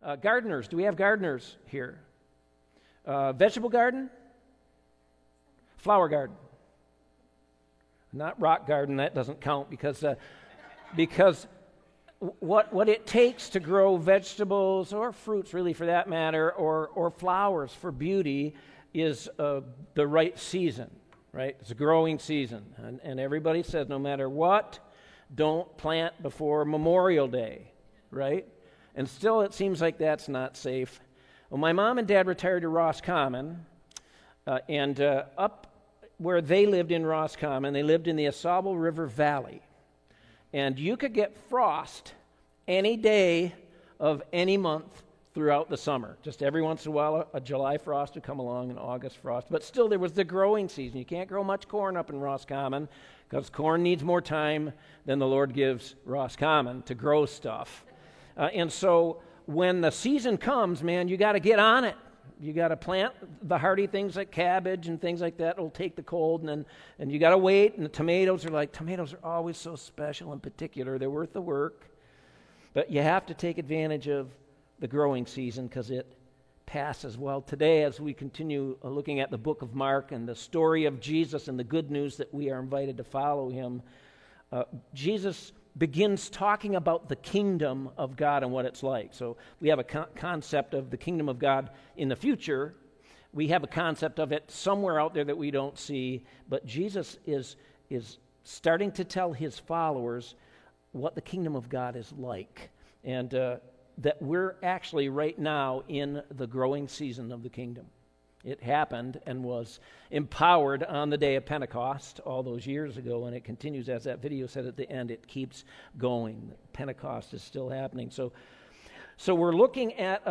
Gardeners, do we have gardeners here? Vegetable garden? Flower garden. Not rock garden, that doesn't count because what it takes to grow vegetables or fruits really for that matter or flowers for beauty is the right season, right? It's a growing season. And everybody says no matter what, don't plant before Memorial Day, right? And still it seems like that's not safe. Well, my mom and dad retired to Roscommon, and up where they lived in Roscommon, they lived in the Ausable River Valley. And you could get frost any day of any month throughout the summer. Just every once in a while, a July frost would come along, an August frost. But still, there was the growing season. You can't grow much corn up in Roscommon because corn needs more time than the Lord gives Roscommon to grow stuff. And so when the season comes, man, you got to get on it. You got to plant the hardy things like cabbage and things like that. It'll take the cold, and you got to wait. And the tomatoes are always so special and particular. They're worth the work. But you have to take advantage of the growing season because it passes. Well, today as we continue looking at the book of Mark and the story of Jesus and the good news that we are invited to follow him, Jesus begins talking about the kingdom of God and what it's like. So we have a concept of the kingdom of God in the future. We have a concept of it somewhere out there that we don't see. But Jesus is starting to tell his followers what the kingdom of God is like. And that we're actually right now in the growing season of the kingdom. It happened and was empowered on the day of Pentecost all those years ago, and it continues, as that video said at the end, it keeps going. Pentecost is still happening. So we're looking at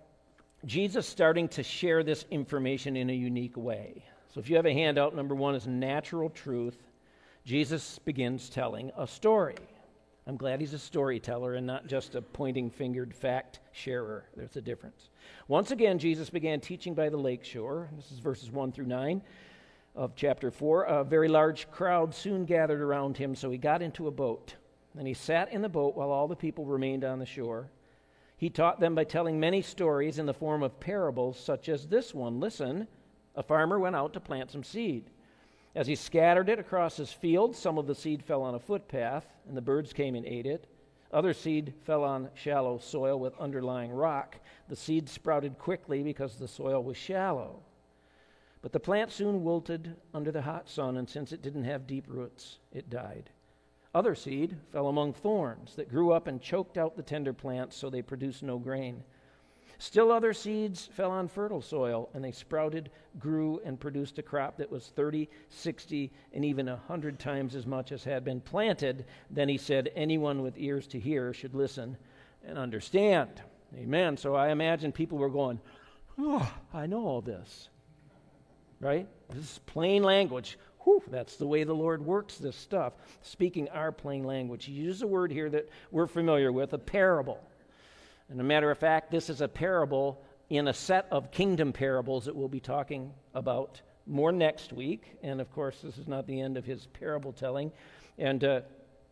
Jesus starting to share this information in a unique way. So if you have a handout, number one is natural truth. Jesus begins telling a story. I'm glad he's a storyteller and not just a pointing-fingered fact sharer. There's a difference. Once again, Jesus began teaching by the lake shore. This is verses 1 through 9 of chapter 4. A very large crowd soon gathered around him, so he got into a boat. And he sat in the boat while all the people remained on the shore. He taught them by telling many stories in the form of parables, such as this one. Listen, a farmer went out to plant some seed. As he scattered it across his field, some of the seed fell on a footpath, and the birds came and ate it. Other seed fell on shallow soil with underlying rock. The seed sprouted quickly because the soil was shallow. But the plant soon wilted under the hot sun, and since it didn't have deep roots, it died. Other seed fell among thorns that grew up and choked out the tender plants, so they produced no grain. Still other seeds fell on fertile soil, and they sprouted, grew, and produced a crop that was 30, 60, and even 100 times as much as had been planted. Then he said, anyone with ears to hear should listen and understand. Amen. So I imagine people were going, oh, I know all this. Right? This is plain language. Whew, that's the way the Lord works this stuff. Speaking our plain language. He uses a word here that we're familiar with, a parable. And a matter of fact, this is a parable in a set of kingdom parables that we'll be talking about more next week. And of course, this is not the end of his parable telling. And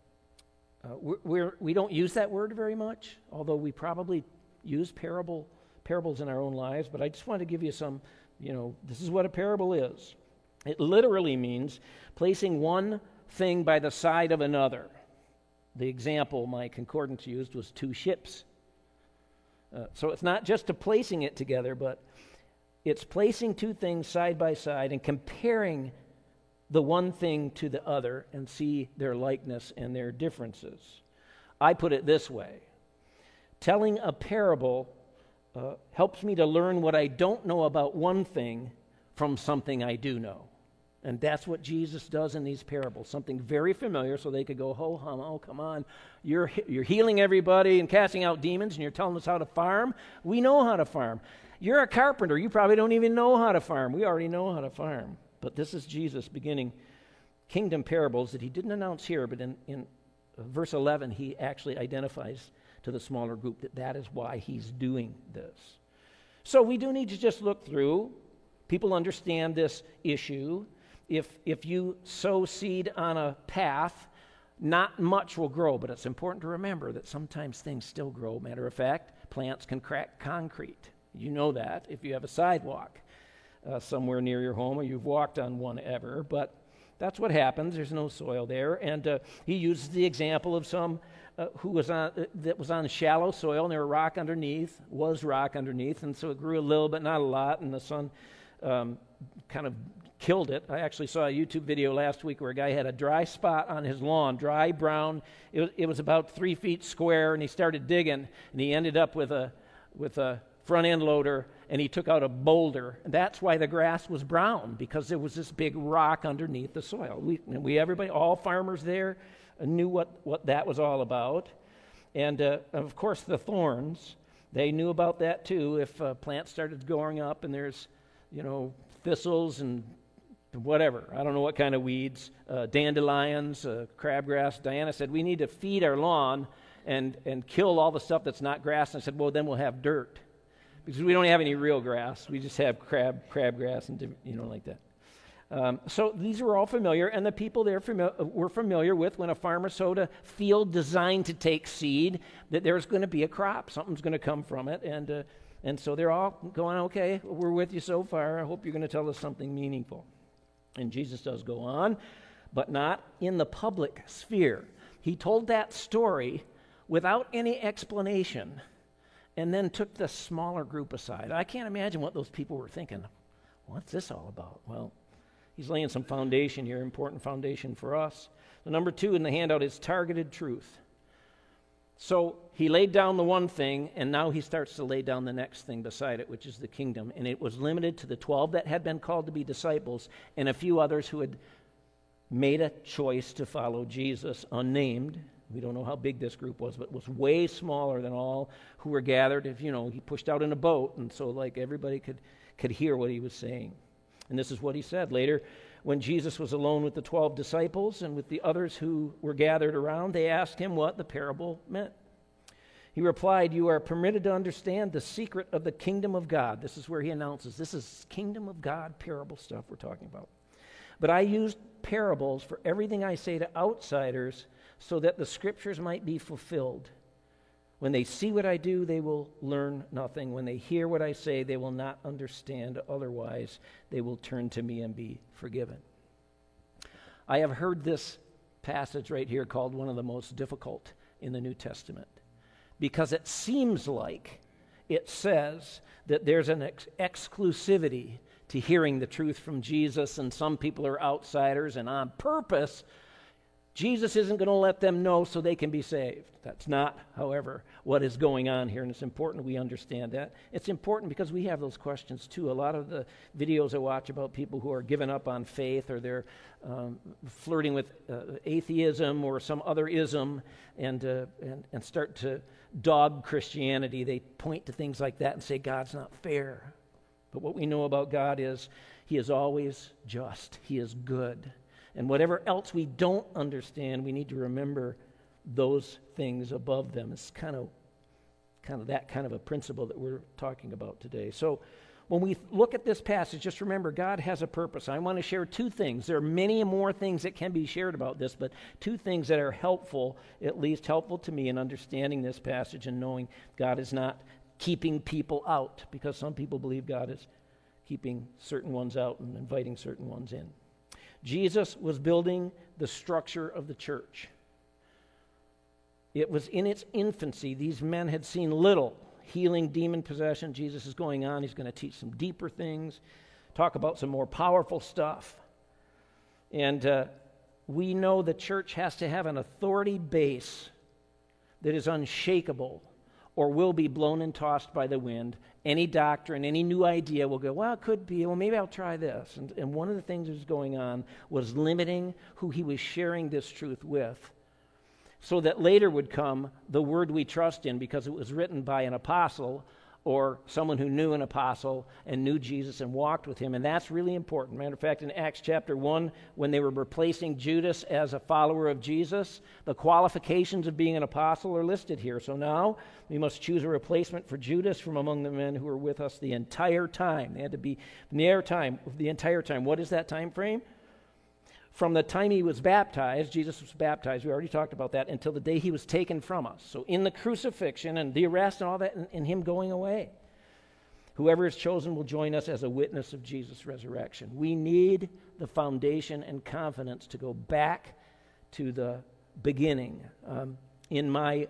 we don't use that word very much, although we probably use parables in our own lives. But I just want to give you some, this is what a parable is. It literally means placing one thing by the side of another. The example my concordance used was two ships. So it's not just placing it together, but it's placing two things side by side and comparing the one thing to the other and see their likeness and their differences. I put it this way. Telling a parable helps me to learn what I don't know about one thing from something I do know. And that's what Jesus does in these parables, something very familiar, so they could go, oh, come on, you're healing everybody and casting out demons, and you're telling us how to farm? We know how to farm. You're a carpenter. You probably don't even know how to farm. We already know how to farm. But this is Jesus beginning kingdom parables that he didn't announce here, but in verse 11, he actually identifies to the smaller group that is why he's doing this. So we do need to just look through. People understand this issue. If you sow seed on a path, not much will grow, but it's important to remember that sometimes things still grow. Matter of fact, Plants can crack concrete. You know that if you have a sidewalk somewhere near your home or you've walked on one ever. But that's what happens. There's no soil there. And he uses the example of some that was on shallow soil, and there was rock underneath, and so it grew a little but not a lot, and the sun kind of killed it. I actually saw a YouTube video last week where a guy had a dry spot on his lawn, dry brown. It was about 3 feet square, and he started digging, and he ended up with a front end loader, and he took out a boulder. And that's why the grass was brown, because there was this big rock underneath the soil. Everybody, all farmers there, knew what that was all about. And of course the thorns, they knew about that too. If plants started growing up and there's thistles and whatever, I don't know what kind of weeds, dandelions, crabgrass. Diana said we need to feed our lawn and kill all the stuff that's not grass. And I said, well, then we'll have dirt, because we don't have any real grass. We just have crabgrass and like that. So these were all familiar, and the people there were familiar with when a farmer sowed a field designed to take seed, that there's going to be a crop. Something's going to come from it. And so they're all going, okay, we're with you so far. I hope you're going to tell us something meaningful. And Jesus does go on, but not in the public sphere. He told that story without any explanation and then took the smaller group aside. I can't imagine what those people were thinking. What's this all about? Well, he's laying some foundation here, important foundation for us. So number 2 in the handout is targeted truth. So he laid down the one thing, and now he starts to lay down the next thing beside it, which is the kingdom. And it was limited to the 12 that had been called to be disciples and a few others who had made a choice to follow Jesus, unnamed. We don't know how big this group was, but it was way smaller than all who were gathered. He pushed out in a boat, and so everybody could hear what he was saying. And this is what he said later. When Jesus was alone with the 12 disciples and with the others who were gathered around, they asked him what the parable meant. He replied, "You are permitted to understand the secret of the kingdom of God." This is where he announces, this is kingdom of God parable stuff we're talking about. "But I used parables for everything I say to outsiders so that the scriptures might be fulfilled. When they see what I do, they will learn nothing. When they hear what I say, they will not understand. Otherwise, they will turn to me and be forgiven." I have heard this passage right here called one of the most difficult in the New Testament, because it seems like it says that there's an exclusivity to hearing the truth from Jesus, and some people are outsiders, and on purpose, Jesus isn't going to let them know so they can be saved. That's not, however, what is going on here, and it's important we understand that. It's important because we have those questions too. A lot of the videos I watch about people who are giving up on faith, or they're flirting with atheism or some other ism, and start to dog Christianity. They point to things like that and say God's not fair. But what we know about God is He is always just. He is good. And whatever else we don't understand, we need to remember those things above them. It's kind of that kind of a principle that we're talking about today. So when we look at this passage, just remember God has a purpose. I want to share 2 things. There are many more things that can be shared about this, but 2 things that are helpful, at least helpful to me in understanding this passage and knowing God is not keeping people out, because some people believe God is keeping certain ones out and inviting certain ones in. Jesus was building the structure of the church. It was in its infancy. These men had seen little healing demon possession. Jesus is going on. He's going to teach some deeper things, talk about some more powerful stuff. And we know the church has to have an authority base that is unshakable, or will be blown and tossed by the wind. Any doctrine, any new idea will go, well, it could be, well, maybe I'll try this. And one of the things that was going on was limiting who he was sharing this truth with, so that later would come the word we trust in, because it was written by an apostle or someone who knew an apostle and knew Jesus and walked with him. And that's really important. Matter of fact, in Acts chapter 1, when they were replacing Judas as a follower of Jesus, the qualifications of being an apostle are listed here. So now we must choose a replacement for Judas from among the men who were with us the entire time. They had to be the entire time. What is that time frame? from the time he was baptized, Jesus was baptized, we already talked about that, until the day he was taken from us. So in the crucifixion and the arrest and all that, and him going away, whoever is chosen will join us as a witness of Jesus' resurrection. We need the foundation and confidence to go back to the beginning. In my,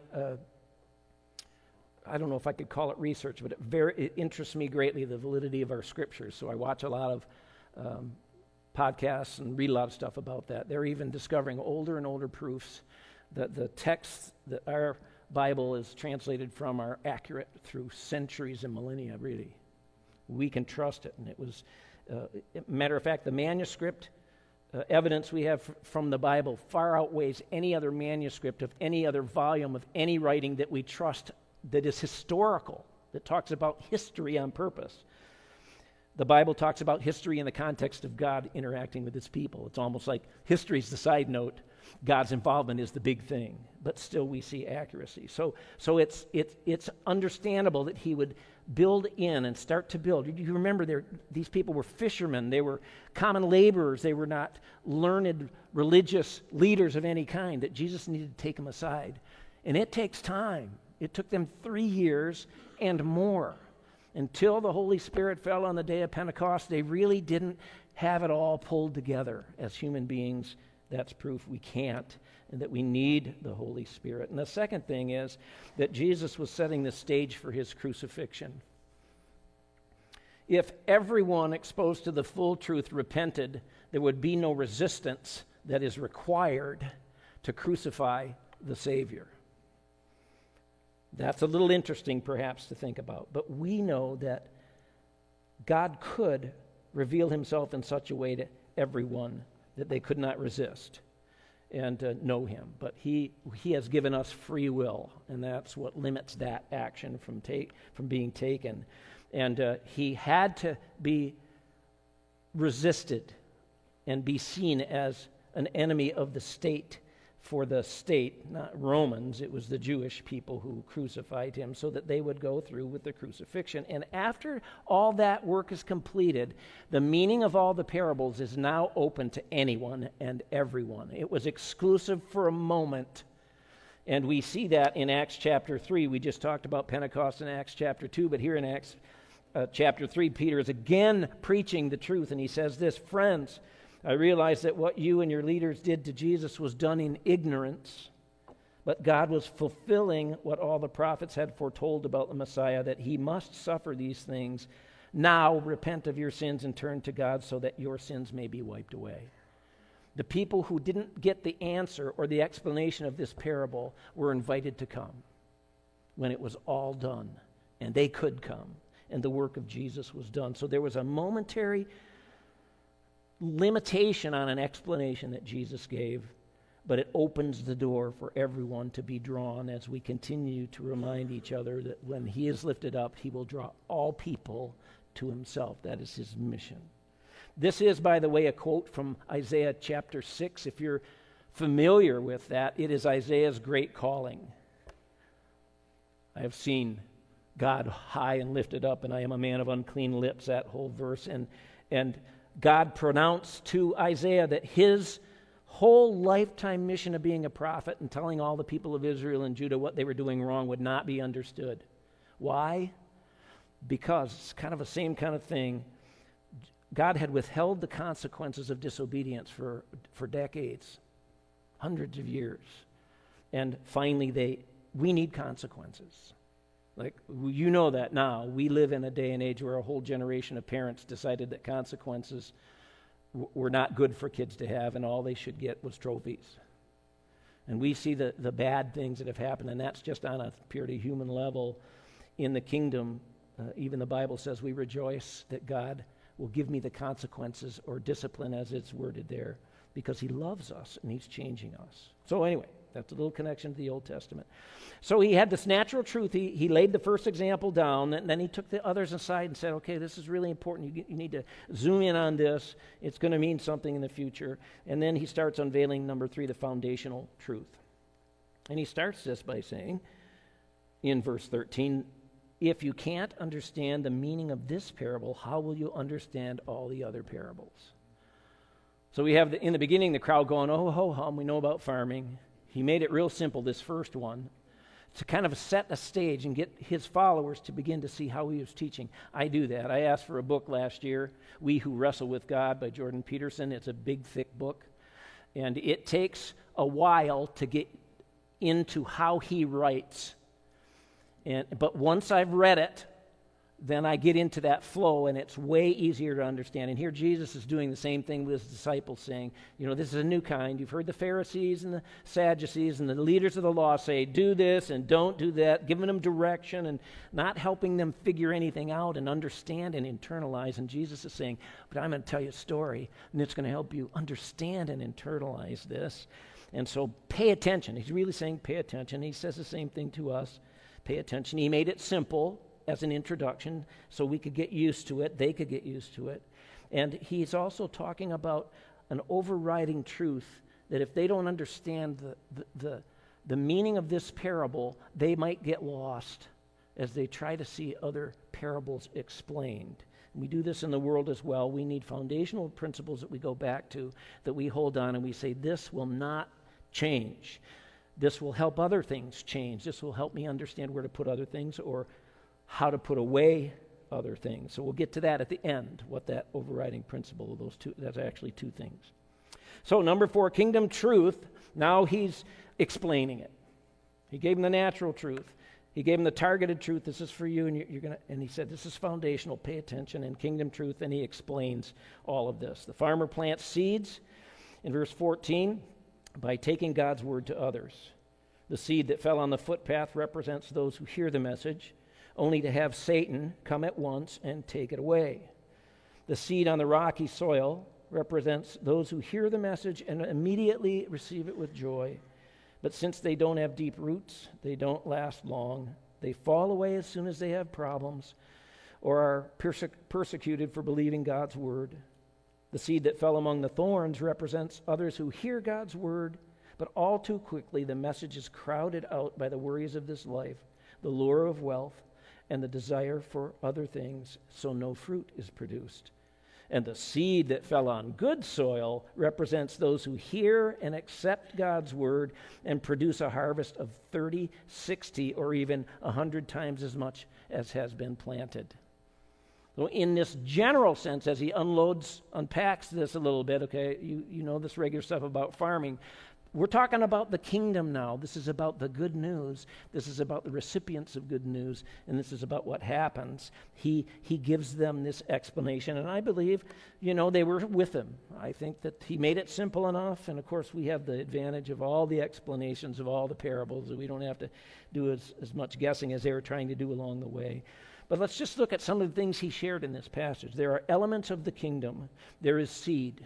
I don't know if I could call it research, but it interests me greatly, the validity of our scriptures. So I watch a lot of podcasts and read a lot of stuff about that. They're even discovering older and older proofs that the texts that our Bible is translated from are accurate through centuries and millennia, really. We can trust it. And it was, matter of fact, the manuscript evidence we have from the Bible far outweighs any other manuscript of any other volume of any writing that we trust that is historical, that talks about history on purpose. The Bible talks about history in the context of God interacting with his people. It's almost like history's the side note. God's involvement is the big thing, but still we see accuracy. So it's understandable that he would build in and start to build. You remember these people were fishermen. They were common laborers. They were not learned religious leaders of any kind, that Jesus needed to take them aside. And it takes time. It took them 3 years and more until the Holy Spirit fell on the day of Pentecost. They really didn't have it all pulled together. As human beings, that's proof we can't, and that we need the Holy Spirit. And the second thing is that Jesus was setting the stage for his crucifixion. If everyone exposed to the full truth repented, there would be no resistance that is required to crucify the Savior. That's a little interesting, perhaps, to think about. But we know that God could reveal himself in such a way to everyone that they could not resist and know him. But he has given us free will, and that's what limits that action from being taken. And he had to be resisted and be seen as an enemy of the state. For the state, not Romans, it was the Jewish people who crucified him so that they would go through with the crucifixion. And after all that work is completed, the meaning of all the parables is now open to anyone and everyone. It was exclusive for a moment, and we see that in Acts chapter 3. We just talked about Pentecost in Acts chapter 2, but here in Acts chapter 3, Peter is again preaching the truth, and he says this, "Friends, I realize that what you and your leaders did to Jesus was done in ignorance, but God was fulfilling what all the prophets had foretold about the Messiah, that he must suffer these things. Now repent of your sins and turn to God so that your sins may be wiped away." The people who didn't get the answer or the explanation of this parable were invited to come when it was all done, and they could come, and the work of Jesus was done. So there was a momentary limitation on an explanation that Jesus gave, but it opens the door for everyone to be drawn as we continue to remind each other that when he is lifted up, he will draw all people to himself. That is his mission. This is, by the way, a quote from Isaiah chapter 6. If you're familiar with that, it is Isaiah's great calling. I have seen God high and lifted up, and I am a man of unclean lips, that whole verse. And God pronounced to Isaiah that his whole lifetime mission of being a prophet and telling all the people of Israel and Judah what they were doing wrong would not be understood. Why? Because it's kind of the same kind of thing. God had withheld the consequences of disobedience for decades, hundreds of years. And finally, we need consequences. Like, you know that now. We live in a day and age where a whole generation of parents decided that consequences were not good for kids to have, and all they should get was trophies. And we see the bad things that have happened, and that's just on a purely human level. In the kingdom, even the Bible says we rejoice that God will give me the consequences or discipline as it's worded there, because he loves us and he's changing us. So anyway, that's a little connection to the Old Testament. So he had this natural truth. He laid the first example down, and then he took the others aside and said, okay, this is really important. You need to zoom in on this. It's going to mean something in the future. And then he starts unveiling, number 3, the foundational truth. And he starts this by saying, in verse 13, if you can't understand the meaning of this parable, how will you understand all the other parables? So we have, in the beginning, the crowd going, oh, ho, hum, we know about farming. He made it real simple, this first one, to kind of set a stage and get his followers to begin to see how he was teaching. I do that. I asked for a book last year, We Who Wrestle with God by Jordan Peterson. It's a big, thick book. And it takes a while to get into how he writes. But once I've read it, then I get into that flow, and it's way easier to understand. And here Jesus is doing the same thing with his disciples, saying, this is a new kind. You've heard the Pharisees and the Sadducees and the leaders of the law say, do this and don't do that, giving them direction and not helping them figure anything out and understand and internalize. And Jesus is saying, but I'm going to tell you a story, and it's going to help you understand and internalize this. And so pay attention. He's really saying pay attention. He says the same thing to us. Pay attention. He made it simple as an introduction so we could get used to it, they could get used to it. And he's also talking about an overriding truth that if they don't understand the meaning of this parable, they might get lost as they try to see other parables explained. And we do this in the world as well. We need foundational principles that we go back to, that we hold on and we say, this will not change. This will help other things change. This will help me understand where to put other things or how to put away other things. So we'll get to that at the end, what that overriding principle of those two, that's actually two things. So number 4, kingdom truth. Now he's explaining it. He gave him the natural truth. He gave him the targeted truth. This is for you, and you're gonna. And he said, this is foundational. Pay attention. And kingdom truth, and he explains all of this. The farmer plants seeds, in verse 14, by taking God's word to others. The seed that fell on the footpath represents those who hear the message, only to have Satan come at once and take it away. The seed on the rocky soil represents those who hear the message and immediately receive it with joy. But since they don't have deep roots, they don't last long. They fall away as soon as they have problems or are persecuted for believing God's word. The seed that fell among the thorns represents others who hear God's word, but all too quickly the message is crowded out by the worries of this life, the lure of wealth, and the desire for other things, so no fruit is produced. And the seed that fell on good soil represents those who hear and accept God's word and produce a harvest of 30, 60, or even 100 times as much as has been planted. So in this general sense, as he unpacks this a little bit, okay, you know this regular stuff about farming, we're talking about the kingdom now. This is about the good news. This is about the recipients of good news, and this is about what happens. He gives them this explanation, and I believe, they were with him. I think that he made it simple enough, and of course we have the advantage of all the explanations of all the parables, that we don't have to do as much guessing as they were trying to do along the way. But let's just look at some of the things he shared in this passage. There are elements of the kingdom. There is seed.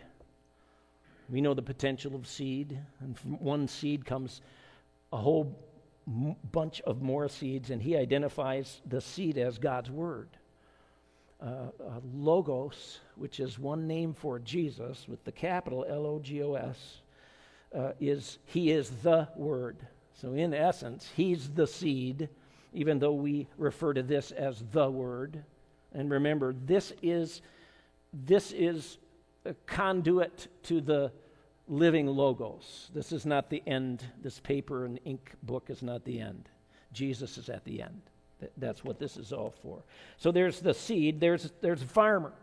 We know the potential of seed, and from one seed comes a whole bunch of more seeds, and he identifies the seed as God's word. Logos, which is one name for Jesus, with the capital Logos, he is the word. So in essence, he's the seed, even though we refer to this as the word. And remember, this is a conduit to the living Logos. This is not the end. This paper and ink book is not the end. Jesus is at the end. That's what this is all for. So there's the seed. There's a farmer.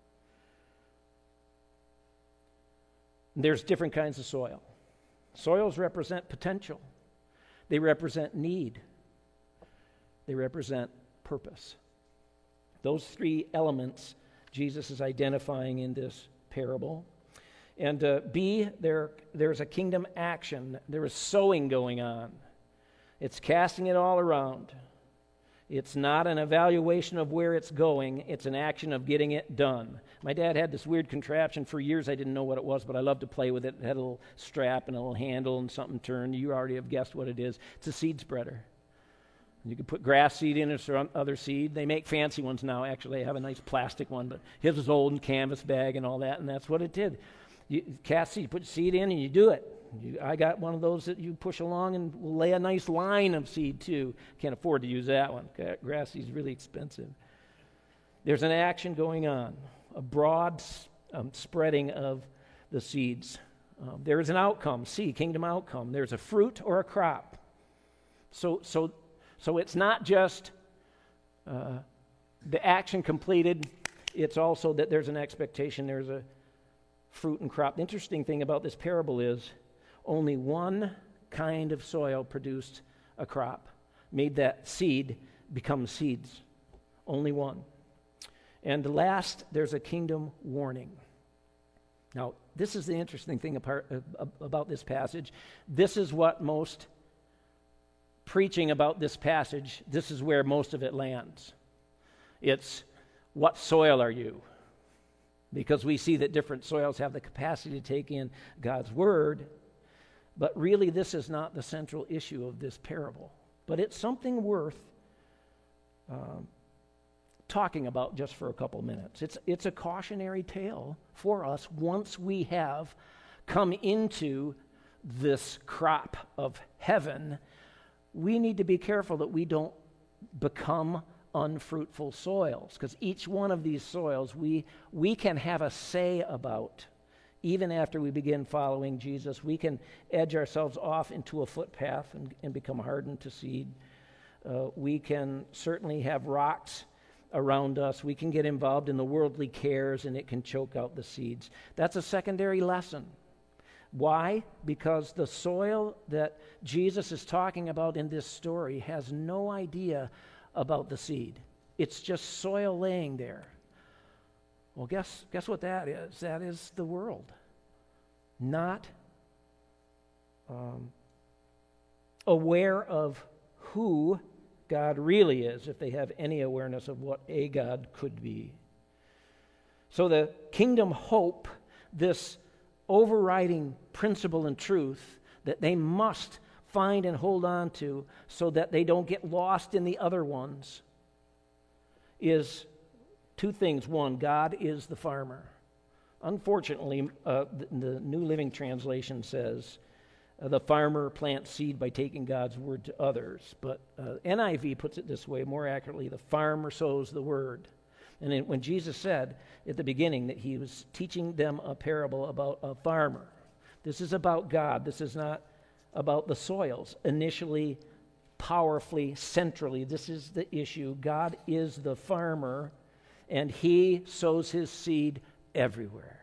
There's different kinds of soil. Soils represent potential. They represent need. They represent purpose. Those three elements Jesus is identifying in this parable. And B, there's a kingdom action. There is sowing going on. It's casting it all around. It's not an evaluation of where it's going. It's an action of getting it done. My dad had this weird contraption for years. I didn't know what it was, but I loved to play with it. It had a little strap and a little handle and something turned. You already have guessed what it is. It's a seed spreader. You can put grass seed in it or other seed. They make fancy ones now, actually. They have a nice plastic one, but his was old and canvas bag and all that, and that's what it did. You cast seed, put seed in, and you do it. I got one of those that you push along and will lay a nice line of seed, too. Can't afford to use that one. Grass seed is really expensive. There's an action going on, a broad spreading of the seeds. There is an outcome, kingdom outcome. There's a fruit or a crop. So it's not just the action completed, it's also that there's an expectation, there's a fruit and crop. The interesting thing about this parable is only one kind of soil produced a crop, made that seed become seeds. Only one. And last, there's a kingdom warning. Now, this is the interesting thing about this passage. This is what most preaching about this passage, this is where most of it lands. It's, what soil are you? Because we see that different soils have the capacity to take in God's word, but really this is not the central issue of this parable. But it's something worth talking about just for a couple minutes. It's a cautionary tale for us once we have come into this crop of heaven. We need to be careful that we don't become unfruitful soils, because each one of these soils we can have a say about. Even after we begin following Jesus, we can edge ourselves off into a footpath and become hardened to seed. We can certainly have rocks around us. We can get involved in the worldly cares, and it can choke out the seeds. That's a secondary lesson. Why? Because the soil that Jesus is talking about in this story has no idea about the seed. It's just soil laying there. Well, guess what that is? That is the world. Not aware of who God really is, if they have any awareness of what a God could be. So the kingdom hope, this overriding principle and truth that they must find and hold on to so that they don't get lost in the other ones, is two things. One, God is the farmer. Unfortunately, the New Living Translation says, the farmer plants seed by taking God's word to others. But NIV puts it this way, more accurately, the farmer sows the word. And when Jesus said at the beginning that he was teaching them a parable about a farmer, this is about God. This is not about the soils. Initially, powerfully, centrally, this is the issue. God is the farmer, and he sows his seed everywhere.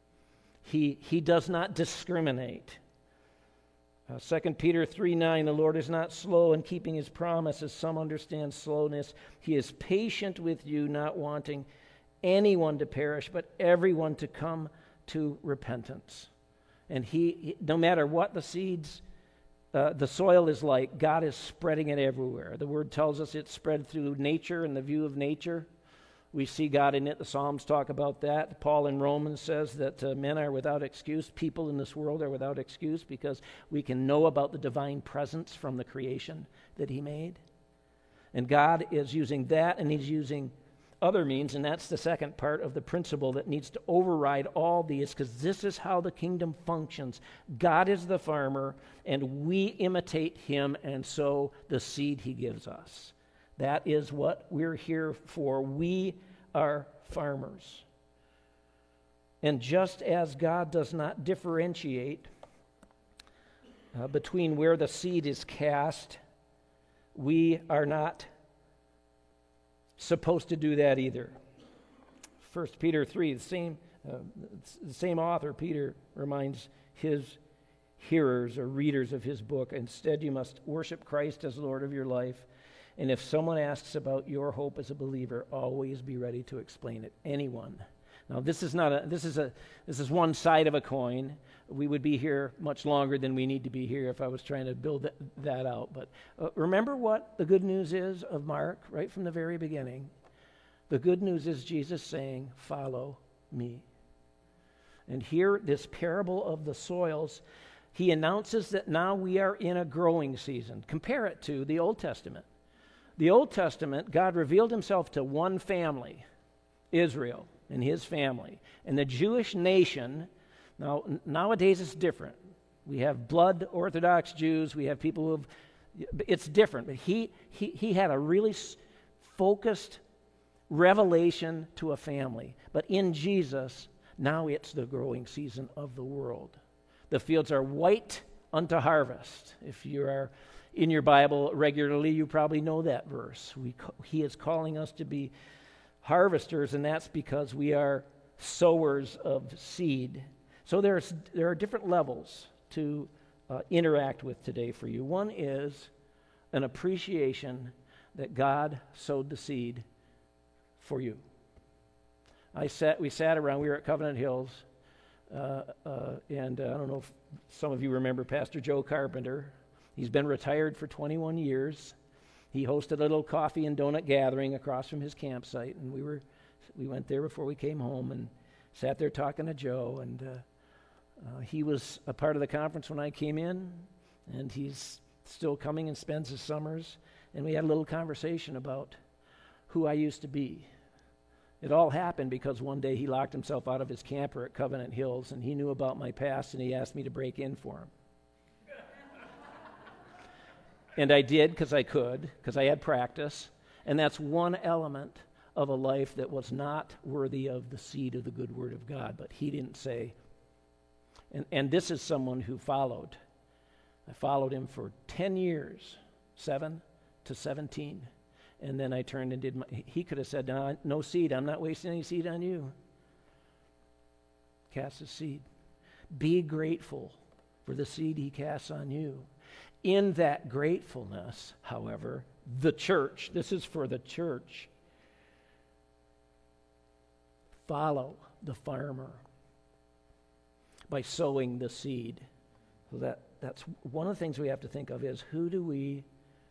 He does not discriminate. 2 Peter 3:9, the Lord is not slow in keeping his promise, as some understand slowness. He is patient with you, not wanting anyone to perish, but everyone to come to repentance. And he no matter what the seeds, the soil is like, God is spreading it everywhere. The word tells us it's spread through nature and the view of nature. We see God in it. The Psalms talk about that. Paul in Romans says that men are without excuse. People in this world are without excuse because we can know about the divine presence from the creation that he made. And God is using that, and he's using other means, and that's the second part of the principle that needs to override all these, because this is how the kingdom functions. God is the farmer, and we imitate him and sow the seed he gives us. That is what we're here for. We are farmers. And just as God does not differentiate between where the seed is cast, we are not supposed to do that either. 1 Peter 3, the same author, Peter, reminds his hearers or readers of his book, instead you must worship Christ as Lord of your life. And if someone asks about your hope as a believer, always be ready to explain it. Anyone. Now, this is one side of a coin. We would be here much longer than we need to be here if I was trying to build that out. But remember what the good news is of Mark, right from the very beginning. The good news is Jesus saying, "Follow me." And here, this parable of the soils, he announces that now we are in a growing season. Compare it to the Old Testament. The Old Testament, God revealed himself to one family, Israel and his family. And the Jewish nation, now nowadays it's different. We have blood Orthodox Jews, we have people who have, it's different. But he had a really focused revelation to a family. But in Jesus, Now it's the growing season of the world. The fields are white unto harvest. If you are in your Bible regularly, you probably know that verse. He is calling us to be harvesters, and that's because we are sowers of seed. So there are different levels to interact with today for you. One is an appreciation that God sowed the seed for you. We sat around, we were at Covenant Hills, and I don't know if some of you remember Pastor Joe Carpenter. He's been retired for 21 years. He hosted a little coffee and donut gathering across from his campsite, and we went there before we came home and sat there talking to Joe, and he was a part of the conference when I came in, and he's still coming and spends his summers, and we had a little conversation about who I used to be. It all happened because one day he locked himself out of his camper at Covenant Hills, and he knew about my past, and he asked me to break in for him. And I did because I could, because I had practice, and that's one element of a life that was not worthy of the seed of the good word of God, but he didn't say. And this is someone who followed. I followed him for 10 years, 7 to 17. And then I turned and did he could have said, no seed, I'm not wasting any seed on you. Cast a seed. Be grateful for the seed he casts on you. In that gratefulness, however, the church, this is for the church, follow the farmer by sowing the seed. So that's one of the things we have to think of is, who do we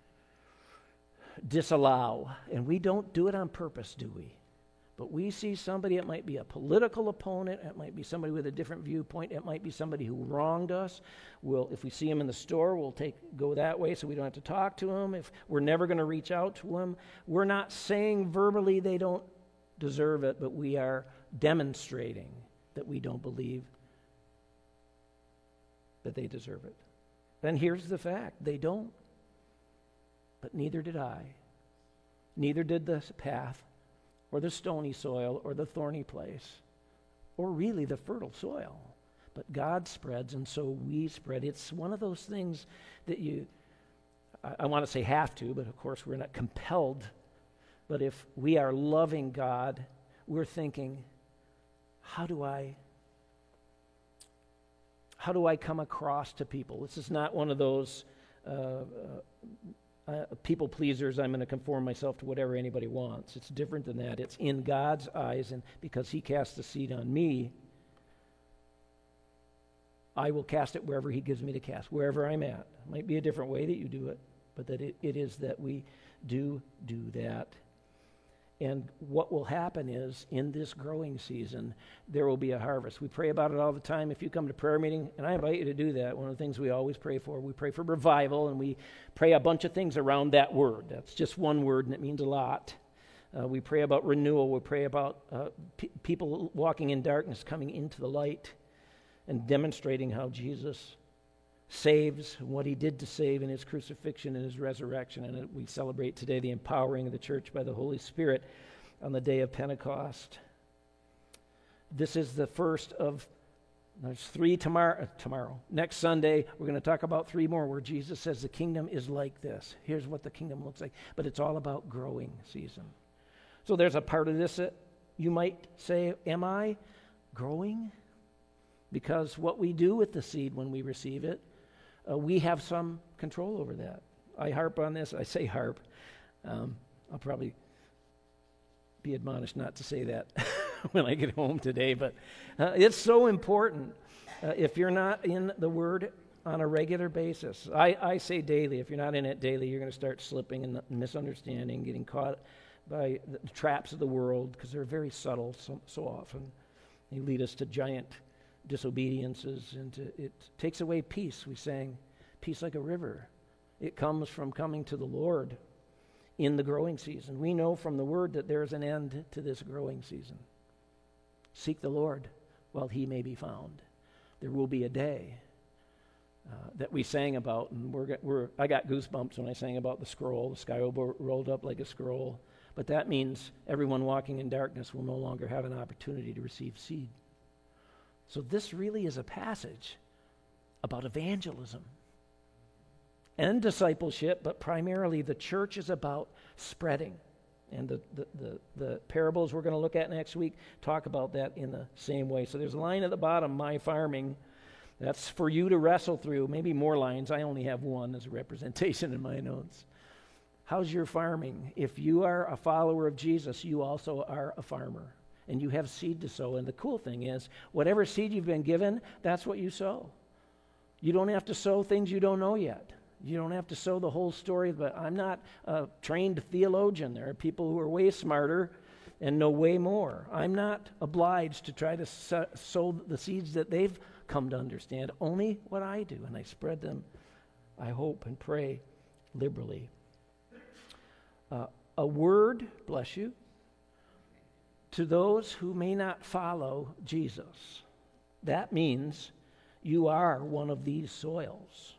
disallow? And we don't do it on purpose, do we? But we see somebody, it might be a political opponent, it might be somebody with a different viewpoint, it might be somebody who wronged us. If we see him in the store, we'll go that way so we don't have to talk to him. If we're never going to reach out to him, we're not saying verbally they don't deserve it, but we are demonstrating that we don't believe that they deserve it. Then here's the fact, they don't. But neither did I. Neither did the path, or the stony soil, or the thorny place, or really the fertile soil. But God spreads, and so we spread. It's one of those things that I want to say have to, but of course we're not compelled. But if we are loving God, we're thinking, how do I come across to people? This is not one of those people pleasers. I'm going to conform myself to whatever anybody wants. It's different than that. It's in God's eyes, and because he casts the seed on me, I will cast it wherever he gives me to cast, wherever I'm at. It might be a different way that you do it, but that it is that we do that. And what will happen is, in this growing season, there will be a harvest. We pray about it all the time. If you come to prayer meeting, and I invite you to do that, one of the things we always pray for, we pray for revival, and we pray a bunch of things around that word. That's just one word, and it means a lot. We pray about renewal. We pray about people walking in darkness coming into the light and demonstrating how Jesus saves, what he did to save in his crucifixion and his resurrection. And we celebrate today the empowering of the church by the Holy Spirit on the day of Pentecost. This is the first of, there's 3 tomorrow. Next Sunday, we're going to talk about 3 more where Jesus says the kingdom is like this. Here's what the kingdom looks like. But it's all about growing season. So there's a part of this that you might say, am I growing? Because what we do with the seed when we receive it, we have some control over that. I harp on this. I say harp. I'll probably be admonished not to say that when I get home today, but it's so important. If you're not in the Word on a regular basis, I say daily. If you're not in it daily, you're going to start slipping and misunderstanding, getting caught by the traps of the world, because they're very subtle so often. They lead us to giant disobediences, and it takes away peace. We sang peace like a river. It comes from coming to the Lord in the growing season. We know from the word that there's an end to this growing season. Seek the Lord while he may be found. There will be a day that we sang about, and I got goosebumps when I sang about the scroll. The sky will be rolled up like a scroll. But that means everyone walking in darkness will no longer have an opportunity to receive seed. So this really is a passage about evangelism and discipleship, but primarily the church is about spreading. And the parables we're going to look at next week talk about that in the same way. So there's a line at the bottom, my farming. That's for you to wrestle through. Maybe more lines. I only have one as a representation in my notes. How's your farming? If you are a follower of Jesus, you also are a farmer. And you have seed to sow. And the cool thing is, whatever seed you've been given, that's what you sow. You don't have to sow things you don't know yet. You don't have to sow the whole story, but I'm not a trained theologian. There are people who are way smarter and know way more. I'm not obliged to try to sow the seeds that they've come to understand, only what I do, and I spread them, I hope and pray, liberally. A word, bless you, to those who may not follow Jesus. That means you are one of these soils.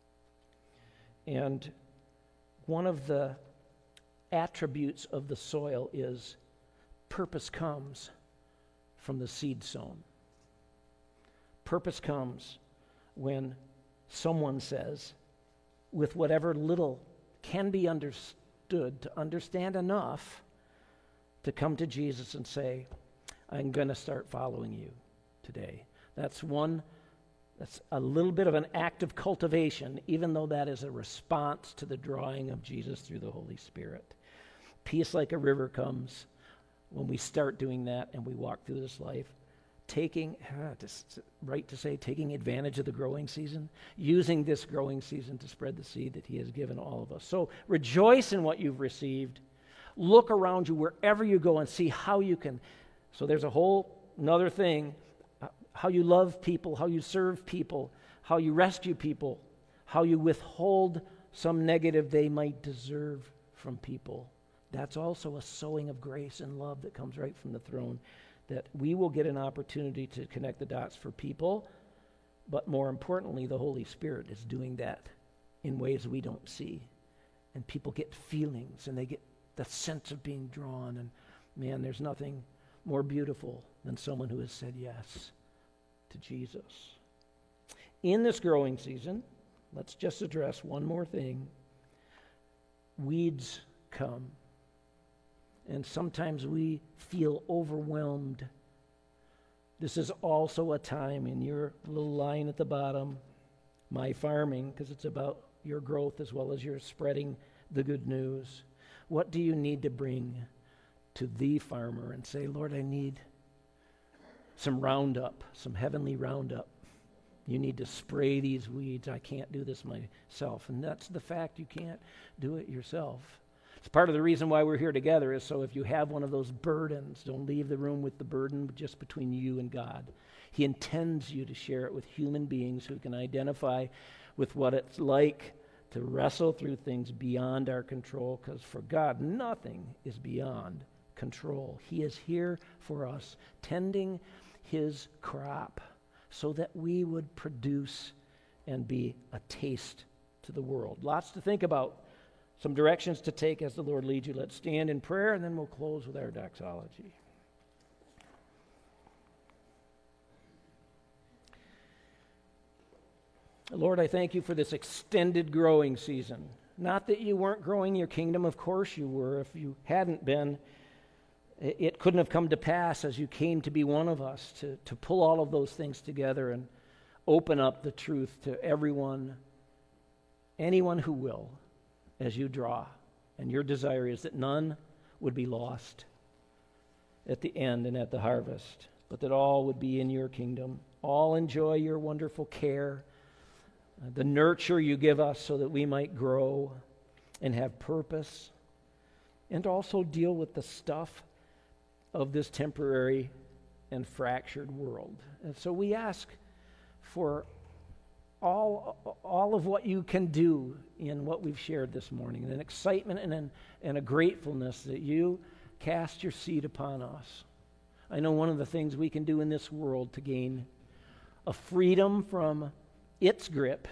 And one of the attributes of the soil is purpose comes from the seed sown. Purpose comes when someone says, with whatever little can be understood, to understand enough to come to Jesus and say, I'm going to start following you today. That's a little bit of an act of cultivation, even though that is a response to the drawing of Jesus through the Holy Spirit. Peace like a river comes when we start doing that and we walk through this life, taking advantage of the growing season, using this growing season to spread the seed that he has given all of us. So rejoice in what you've received. Look around you wherever you go and see how you can. So there's a whole another thing. How you love people, how you serve people, how you rescue people, how you withhold some negative they might deserve from people. That's also a sowing of grace and love that comes right from the throne, that we will get an opportunity to connect the dots for people, but more importantly, the Holy Spirit is doing that in ways we don't see. And people get feelings, and they get the sense of being drawn, and man, there's nothing more beautiful than someone who has said yes to Jesus. In this growing season, let's just address one more thing. Weeds come. And sometimes we feel overwhelmed. This is also a time in your little line at the bottom, my farming, because it's about your growth as well as your spreading the good news. What do you need to bring to the farmer and say, Lord, I need some Roundup, some heavenly Roundup. You need to spray these weeds. I can't do this myself. And that's the fact, you can't do it yourself. It's part of the reason why we're here together is so if you have one of those burdens, don't leave the room with the burden just between you and God. He intends you to share it with human beings who can identify with what it's like to wrestle through things beyond our control, because for God, nothing is beyond control. He is here for us, tending his crop so that we would produce and be a taste to the world. Lots to think about, some directions to take as the Lord leads you. Let's stand in prayer, and then we'll close with our doxology. Lord, I thank you for this extended growing season. Not that you weren't growing your kingdom, of course you were. If you hadn't been, it couldn't have come to pass as you came to be one of us, to pull all of those things together and open up the truth to everyone, anyone who will, as you draw. And your desire is that none would be lost at the end and at the harvest, but that all would be in your kingdom. All enjoy your wonderful care, the nurture you give us so that we might grow and have purpose, and also deal with the stuff of this temporary and fractured world. And so we ask for all of what you can do in what we've shared this morning, an excitement and a gratefulness that you cast your seed upon us. I know one of the things we can do in this world to gain a freedom from its grip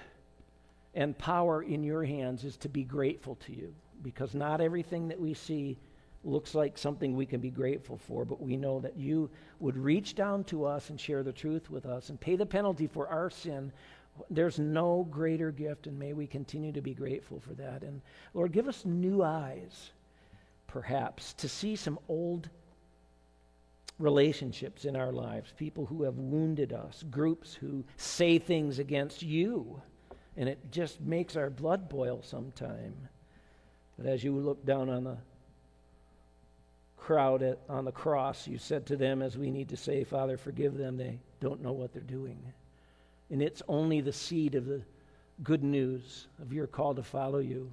and power in your hands is to be grateful to you, because not everything that we see looks like something we can be grateful for, but we know that you would reach down to us and share the truth with us and pay the penalty for our sin. There's no greater gift, and may we continue to be grateful for that. And Lord, give us new eyes, perhaps, to see some old relationships in our lives, people who have wounded us, groups who say things against you, and it just makes our blood boil sometime. But as you look down on the crowd on the cross, you said to them, as we need to say, Father, forgive them, they don't know what they're doing. And it's only the seed of the good news of your call to follow you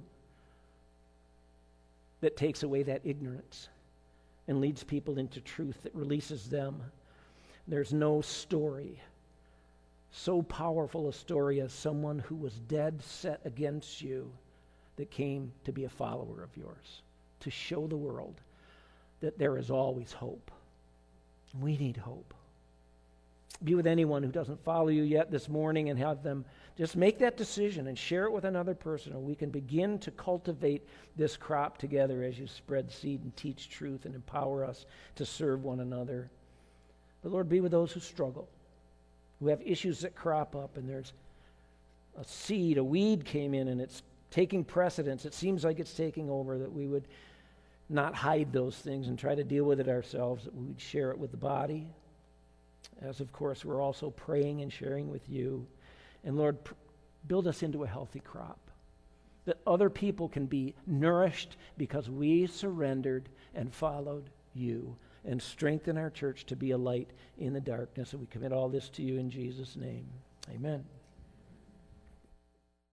that takes away that ignorance and leads people into truth, that releases them. There's no story so powerful a story as someone who was dead set against you that came to be a follower of yours, to show the world that there is always hope. We need hope. Be with anyone who doesn't follow you yet this morning and have them just make that decision and share it with another person, and we can begin to cultivate this crop together as you spread seed and teach truth and empower us to serve one another. But Lord, be with those who struggle, who have issues that crop up, and there's a seed, a weed came in, and it's taking precedence. It seems like it's taking over, that we would not hide those things and try to deal with it ourselves, that we would share it with the body, as of course we're also praying and sharing with you. And Lord, build us into a healthy crop, that other people can be nourished because we surrendered and followed you, and strengthen our church to be a light in the darkness. And we commit all this to you in Jesus' name. Amen.